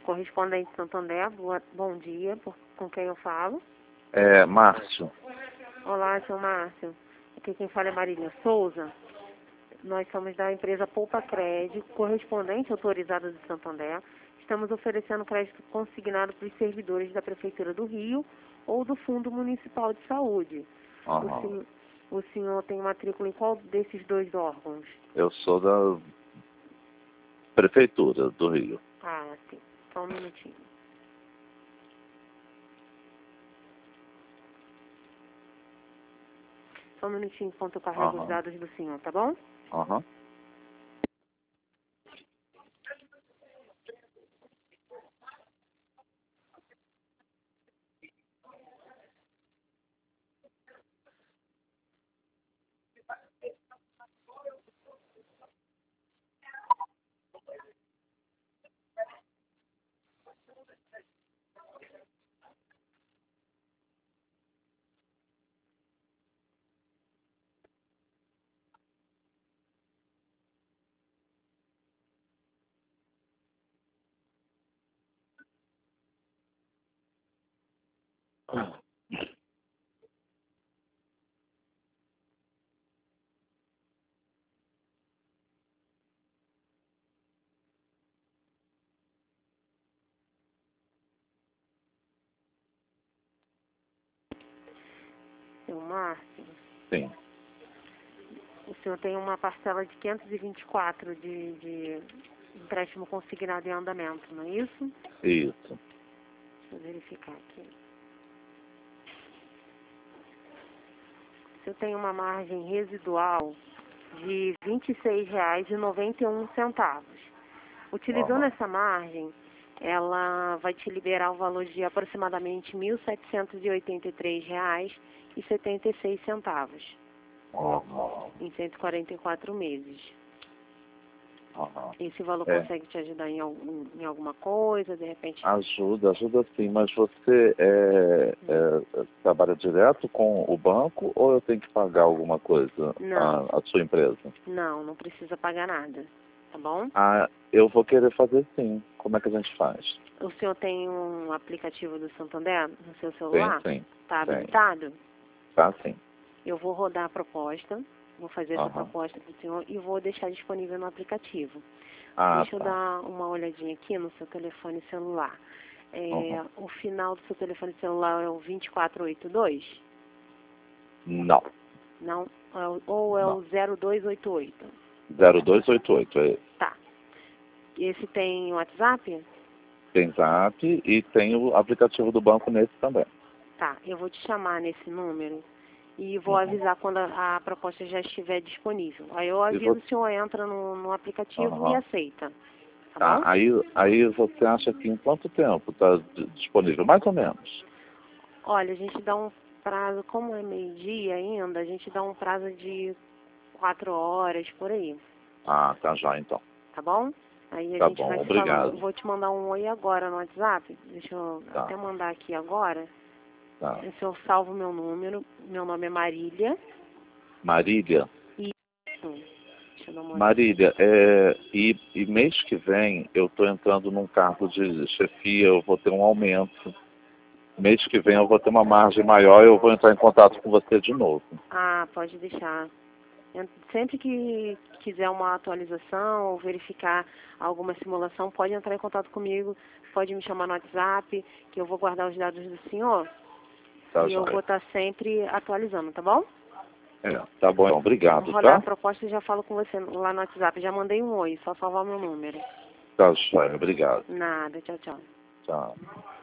Correspondente Santander, bom dia, com quem eu falo? Márcio. Olá, seu Márcio. Aqui quem fala é Marília Souza. Nós somos da empresa Poupa Crédito, correspondente autorizada de Santander. Estamos oferecendo crédito consignado para os servidores da Prefeitura do Rio ou do Fundo Municipal de Saúde. Uhum. O senhor tem matrícula em qual desses dois órgãos? Eu sou da Prefeitura do Rio. Ah, sim. Só um minutinho. Só um minutinho enquanto eu carrego os dados do senhor, tá bom? Aham. Seu Márcio, Sim. o senhor tem uma parcela de 524 de empréstimo consignado em andamento, não é isso? Isso. Deixa eu verificar aqui. O senhor tem uma margem residual de R$ 26,91. Utilizando essa margem, ela vai te liberar o valor de aproximadamente R$ 1.783,76 em 144 meses. Esse valor consegue te ajudar em alguma coisa, de repente? Ajuda sim, mas você trabalha direto com o banco ou eu tenho que pagar alguma coisa à sua empresa? Não precisa pagar nada, tá bom? Eu vou querer fazer sim. Como é que a gente faz? O senhor tem um aplicativo do Santander no seu celular? Sim. Tá habilitado? Tá sim. Eu vou rodar a proposta, vou fazer essa proposta para o senhor e vou deixar disponível no aplicativo. Deixa eu dar uma olhadinha aqui no seu telefone celular. O final do seu telefone celular é o 2482? Não. Não? Ou é o 0288? 0288, é esse. Tá. Esse tem WhatsApp? Tem Zap e tem o aplicativo do banco nesse também. Tá, eu vou te chamar nesse número e vou avisar quando a proposta já estiver disponível. Aí eu aviso, o senhor entra no aplicativo e aceita. Tá bom? Aí você acha que em quanto tempo está disponível? Mais ou menos. Olha, a gente dá um prazo, como é meio-dia ainda, a gente dá um prazo de 4 horas, por aí. Tá já então. Tá bom? Aí a Tá gente bom, vai se obrigado. falando. Vou te mandar um oi agora no WhatsApp. Deixa eu até mandar aqui agora. Tá. Se eu salvo meu número, meu nome é Marília. Marília? Isso. Deixa eu dar uma Marília, e mês que vem eu estou entrando num cargo de chefia, eu vou ter um aumento. Mês que vem eu vou ter uma margem maior e eu vou entrar em contato com você de novo. pode deixar. Sempre que quiser uma atualização ou verificar alguma simulação, pode entrar em contato comigo, pode me chamar no WhatsApp, que eu vou guardar os dados do senhor. Tá, e eu vou estar sempre atualizando, tá bom? Tá bom, obrigado, Vou rodar a tá? proposta e já falo com você lá no WhatsApp. Já mandei um oi, só salvar meu número. Tá, joia, obrigado. Nada, tchau, tchau. Tchau.